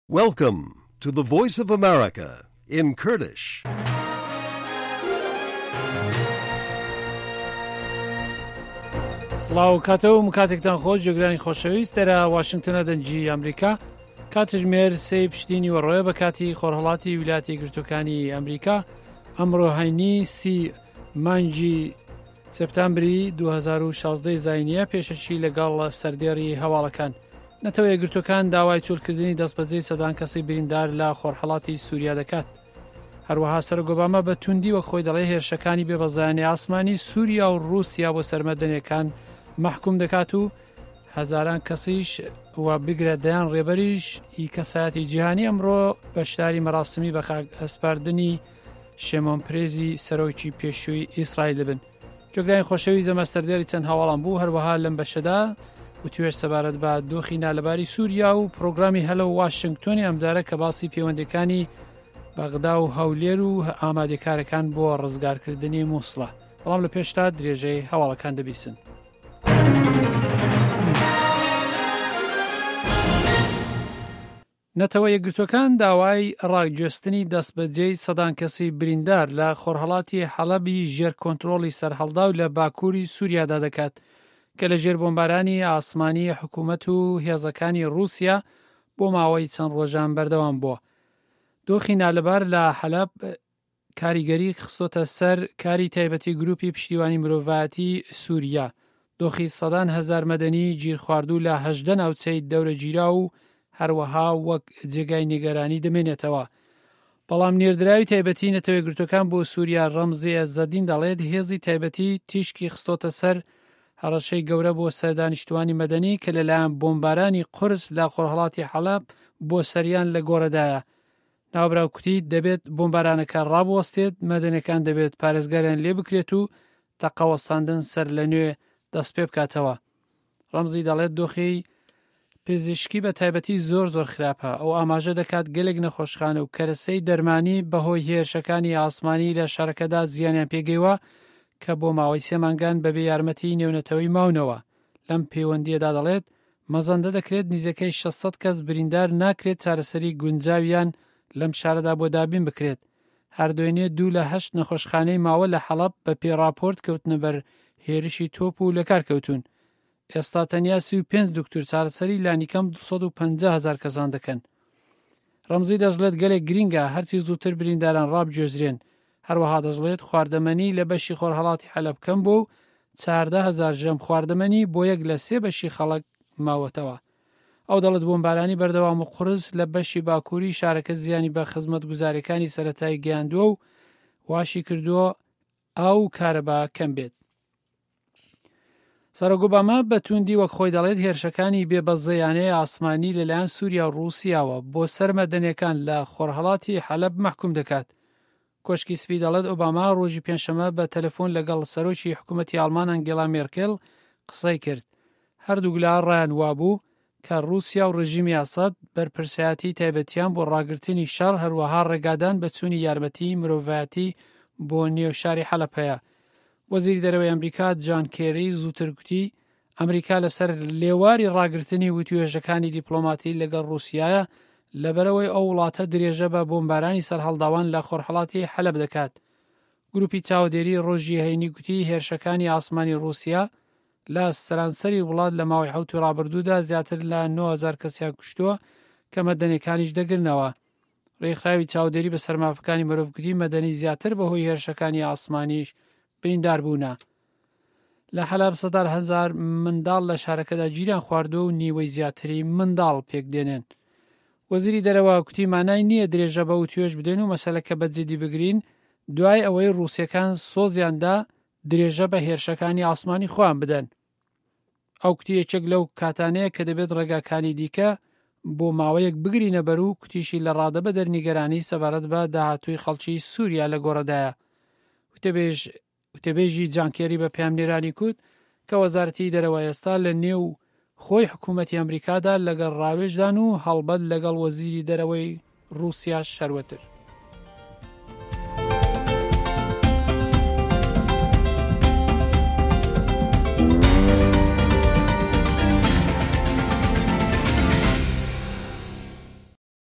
Welcome to the Voice of America in Kurdish. سڵاو کاتەوە کاتێکتان خۆش جێگرانی خۆشەویست دەرە واشنگتنە دەنجی ئەمریکا کاتژمێر سێ پشتینی وەڕۆیە بە کاتی خۆرهەڵاتی ویلایەتە یەکگرتووەکانی ئەمریکا ئەمڕۆ هەینی سی مانگی سپتامبری 2016 زاینیە پێشەچی لەگەڵ سەردێڕی هەواڵەکان نەتەوە یەکگرتووەکان داوای چۆلکردنی دەستبەجێی سەدان کەسی بریندار لە خۆرهەڵاتی سووریا دەکات. هەروەها سەرۆک ئۆباما بە توندی وەک خۆی دەڵێ هێرشەکانی بێبەزایانی ئاسمانی سووریا و رووسیا بۆ سەرمەدەنیەکان محکوم دەکات و هەزاران کەسیش و بگرە دەیان ڕێبەریش کەسایەتی جیهانی ئەمڕۆ بەشداری مەراسمی بە خاک ئەسپاردنی شێمۆن پرێزی سەرۆکی پێشووی ئیسرائیل بن. جۆگرانی خۆشەوی زەمە سەردێری چەند هەواڵان بوو هەروەها لەم بەشەدا وتوێش سەبارەت بە دۆخی نالەباری سووریا و پرۆگرامی هەلە واشنگتۆنی ئەمجارە کە باسی پەیوەندەکانی بەغدا و هەولێر و ئامادەکارەکان بۆ ڕزگارکردنی مووسڵە. بەڵام لە پێشتا درێژەی هەواڵەکان دەبیستن. نەتەوە یەکگرتووەکان داوای ڕاگوێستنی دەستبەجێی سەدان کەسی بریندار لە خۆرهەڵاتی حەڵەبی ژێر کۆنتڕۆڵی سەرهەڵدا و لە باکووری سووریادا دەکات کە لە ژێر بۆمبارانی ئاسمانی حکوومەت و هێزەکانی رووسیا بۆ ماوەی چەند ڕۆژان بەردەوام بووە. دۆخی نالەبار لە حەلەب کاریگەری خستۆتە سەر کاری تایبەتی گروپی پشتیوانی مرۆڤایەتی سووریا. دۆخی سەدان هەزار مەدەنی گیر خواردوو لە 18 ناوچەی دەورە گیرا و هەروەها وەک جێگای نیگەرانی دەمێنێتەوە. بەڵام نێردراوی تایبەتی نەتەوە یەکگرتووەکان بۆ سووریا ڕەمزی ئەزەدین دەڵێت هێزی تایبەتی تیشکی خستۆتە سەر هەڕەشەی گەورە بۆ سەردانیشتوانی مەدەنی کە لەلایەن بۆمبارانی قورس لە خۆرهەڵاتی حەلەب بۆ سەریان لە گۆڕەدایە. ناوبراوکوتی دەبێت بۆمبارانەکە ڕابوەستێت مەدەنەکان دەبێت پارێزگاریان لێ بکرێت و تەقەوەستاندن سەر لە نوێ دەست پێ بکاتەوە. ڕەمزی دەڵێت دۆخی پزیشکی بە تایبەتی زۆر خراپە ئەو ئاماژە دەکات گەلێک نەخۆشخانە و کەرەسەی دەرمانی بەهۆی هێرشەکانی ئاسمانی لە شارەکەدا زیانیان پێگەیوە کە بۆ ماوەی سێمانگان بەبێ یارمەتی نێونەتەوەی ماونەوە. لەم پەیوەندیەدا دەڵێت مەزەندە دەکرێت نزیکەی 600 کەس بریندار ناکرێت چارەسەری گونجاویان لەم شارەدا بۆ دابین بکرێت. هەردوێنێ 2 لە 8 نەخۆشخانەی ماوە لە حەڵەب بە پێڕاپۆرت کەوتنە بەر هێرشی تۆپ و لە کارکەوتون. ئێستا تەنیا 35 دکتۆر چارەسەری لانیکەم 250,000 کەسان دەکەن. ڕەمزی دەژڵێت گەلێک گرینگە هەرچی زووتر برینداران ڕابگوێزرێن. هەروەها دەژڵێت خواردەمەنی لە بەشی خۆرهەڵاتی حەلەب کەم بۆ 14,000 ژەم خواردەمەنی بۆ یەک لە 3 بەشی خەڵک ماوەتەوە. ئەو دەڵێت بۆمبارانی بەردەوام و قورس لە بەشی باکووری شارەکە زیانی بە خزمەت گوزاریەکانی سەرەتایی گەیاندووە و واشی کردووە ئاو کارەبا کەم بێت. سەرۆک ئۆباما بە توندی وەک خۆی دەڵێت هێرشەکانی بێبەزەیانەی ئاسمانی لەلایەن سووریا و رووسیاوە بۆ سەرمەدەنیەکان لە خۆرهەڵاتی حەلەب محکوم دەکات. کۆشکی سپی دەڵێت ئۆباما ڕۆژی پێنجشەمە بە تەلەفۆن لەگەڵ سەرۆکی حکوومەتی ئەڵمان ئەنگێلا مێرکێل قسەی کرد. هەردوو گلا ڕایان وابوو کە رووسیا و ڕژیمی ئاساد بەرپرسایەتی تایبەتیان بۆ ڕاگررتنی شەڕ هەروەها ڕێگادان بە چوونی یارمەتی مرۆڤایەتی بۆ نێوشاری حەلەب هەیە. وەزیری دەرەوەی ئەمریکا جان کێری زووتر گوتی ئەمریکا لەسەر لێواری ڕاگررتنی وتوێژەکانی دیپلۆماتی لەگەڵ رووسایە لەبەرەوەی ئەو وڵاتە درێژە بە بۆمبارانی سەرهەڵداوان لە خۆرهەڵاتی حەلەب دەکات. گروپی چاودێری ڕۆژی هەینی گوتی هێرشەکانی ئاسمانی رووسیا لە سەرانسەری وڵات لە ماوەی حوتی ڕابردوودا زیاتر لە 9,000 کەسیان کوشتووە کە مەدەنیەکانیش دەگرنەوە. ڕێکخراوی چاودێری بە سەرمافەکانی مرۆڤگوتی مەدەنی زیاتر بەهۆی هێرشەکانی ئاسمانیش بریندار بوونە. لە حەلەب 100,000 منداڵ لە شارەکەدا گیریان خواردووە و نیوەی زیاتری منداڵ پێک دێنن. وەزیری دەرەوە کوتی مانای نییە درێژە بە وتوێژ بدەن و مەسەلەکە بەجددی بگرین دوای ئەوەی رووسیەکان سۆزیاندا درێژە بە هێرشەکانی ئاسمانی خۆیان بدەن. ئەو کوتی یەکێک لەو کاتانەیە کە دەبێت ڕێگاکانی دیکە بۆ ماوەیەک بگرینە بەر و کوتیشی لە ڕادە بە دەرنیگەرانی سەبارەت بە داهاتووی خەڵکی سووریا لە گۆڕەدایە. وتەبێژی جانکێری بە پامنێرانی کوت کە وەزارەتی دەرەوە ئێستا لە نێو خۆی حکوومەتی ئەمریکادا لەگەڵ ڕاوێژدان و هەڵبەت لەگەڵ وەزیری دەرەوەی رووسیا شەروەتر.